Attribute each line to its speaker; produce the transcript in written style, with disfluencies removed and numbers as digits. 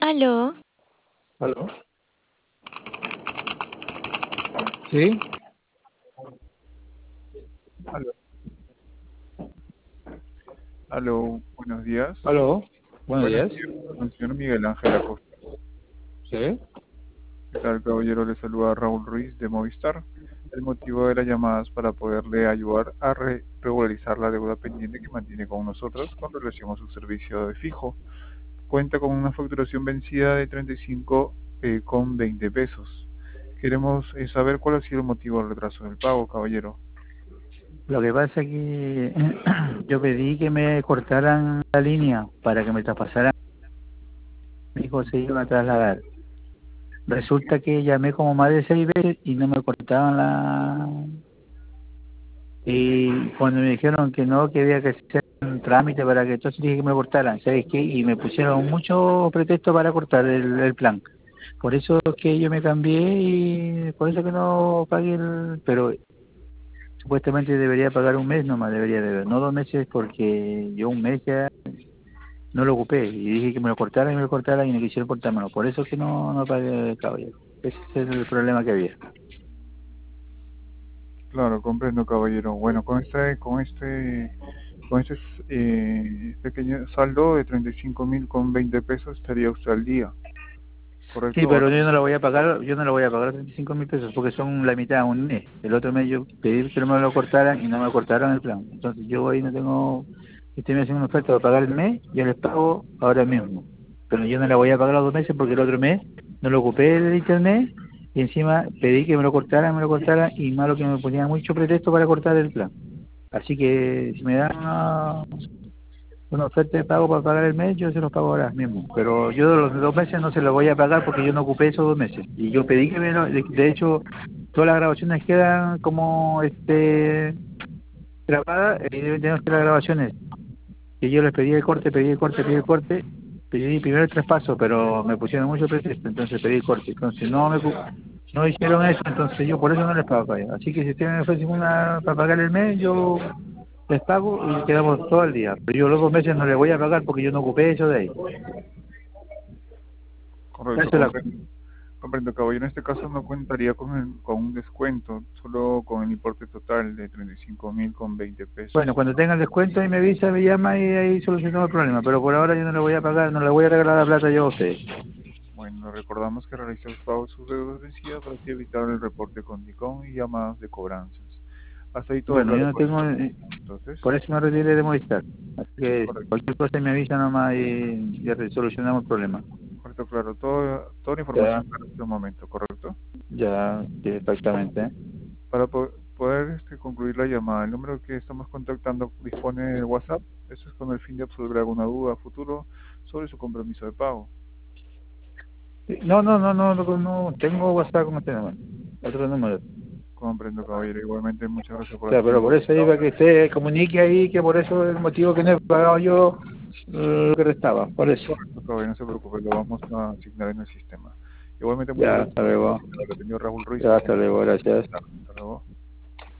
Speaker 1: Aló,
Speaker 2: ¿Aló? ¿Sí?
Speaker 3: Aló, aló, buenos días.
Speaker 2: ¿Aló? Buenos
Speaker 3: Buenos
Speaker 2: días.
Speaker 3: días, con el señor Miguel Ángel Acosta.
Speaker 2: ¿Sí?
Speaker 3: ¿Qué tal, caballero? Le saluda Raúl Ruiz de Movistar. El motivo de las llamadas para poderle ayudar a regularizar la deuda pendiente que mantiene con nosotros con relación a su servicio de fijo. Cuenta con una facturación vencida de 35 con 20 pesos. Queremos saber cuál ha sido el motivo del retraso del pago, caballero.
Speaker 2: Lo que pasa es que yo pedí que me cortaran la línea para que me traspasaran. Mi hijo se iba a trasladar. Resulta que llamé como más de 6 veces y no me cortaban la... Y cuando me dijeron que no, que había que hacer un trámite para que entonces dije que me cortaran, ¿sabes qué? Y me pusieron muchos pretextos para cortar el plan. Por eso es que yo me cambié y por eso que no pagué el... Pero supuestamente debería pagar un mes nomás, debería de ver, no 2 meses, porque yo un mes ya no lo ocupé y dije que me lo cortaran y me lo cortaran y no quisieron cortármelo. Por eso es que no pagué, caballero. Ese es el problema que había.
Speaker 3: Claro, comprendo, caballero. Bueno, con este pequeño saldo de 35.000 con 20 pesos estaría usted al día,
Speaker 2: Sí,
Speaker 3: ¿correcto?
Speaker 2: pero
Speaker 3: Ahora,
Speaker 2: yo no lo voy a pagar, yo no lo voy a pagar 35.000 pesos porque son la mitad, un mes. El otro mes yo pedí que no me lo cortaran y no me cortaron el plan. Entonces yo ahí no tengo, estoy haciendo una oferta para pagar el mes, yo les pago ahora mismo. Pero yo no la voy a pagar los 2 meses porque el otro mes no lo ocupé el internet y encima pedí que me lo cortaran y malo que me ponían mucho pretexto para cortar el plan. Así que si me dan una oferta de pago para pagar el mes, yo se los pago ahora mismo. Pero yo los 2 meses no se los voy a pagar porque yo no ocupé esos 2 meses. Y yo pedí que de hecho, todas las grabaciones quedan como grabadas y deben tener las grabaciones. Y yo les pedí el corte, pedí primero el traspaso, pero me pusieron mucho pretexto, entonces pedí el corte. Entonces no hicieron eso, entonces yo por eso no les pago a ellos. Así que si ustedes me ofrecen una para pagar el mes, yo les pago y quedamos todo el día. Pero yo los 2 meses no les voy a pagar porque yo no ocupé eso de ahí. Esa
Speaker 3: correcto,
Speaker 2: es la...
Speaker 3: comprendo, caballero. En este caso no contaría con un descuento, solo con el importe total de 35.000 con 20
Speaker 2: Bueno,
Speaker 3: pesos.
Speaker 2: cuando tenga el descuento y me avisa, me llama y ahí solucionamos el problema. Pero por ahora yo no le voy a pagar, no le voy a regalar la plata yo a ustedes.
Speaker 3: Bueno, recordamos que realice los pagos de sus deudas vencidas para así evitar el reporte con DICOM y llamadas de cobranzas. Hasta ahí todo
Speaker 2: Bueno, yo
Speaker 3: claro,
Speaker 2: no
Speaker 3: por
Speaker 2: tengo,
Speaker 3: entonces.
Speaker 2: por eso me retiré de Movistar. Así que
Speaker 3: Correcto,
Speaker 2: cualquier cosa me avisa nomás y ya solucionamos el problema.
Speaker 3: correcto, claro. Toda la
Speaker 2: Ya,
Speaker 3: información para este momento, ¿correcto?
Speaker 2: ya, sí, exactamente.
Speaker 3: Para poder concluir la llamada, el número que estamos contactando dispone de WhatsApp. Esto es con el fin de absolver alguna duda a futuro sobre su compromiso de pago.
Speaker 2: No, tengo WhatsApp como este número. Otro número.
Speaker 3: Comprendo, caballero. Igualmente, muchas gracias por
Speaker 2: Ya, pero
Speaker 3: atendernos.
Speaker 2: por eso iba que usted comunique ahí que por eso es el motivo que no he pagado yo lo que restaba, por eso.
Speaker 3: Correcto, caballero, no se preocupe, lo vamos a asignar en el sistema. Igualmente, muchas
Speaker 2: Ya,
Speaker 3: gracias
Speaker 2: hasta
Speaker 3: por
Speaker 2: luego.
Speaker 3: atendernos. Lo atendió Raúl Ruiz.
Speaker 2: Ya, hasta luego, gracias.
Speaker 3: Hasta luego.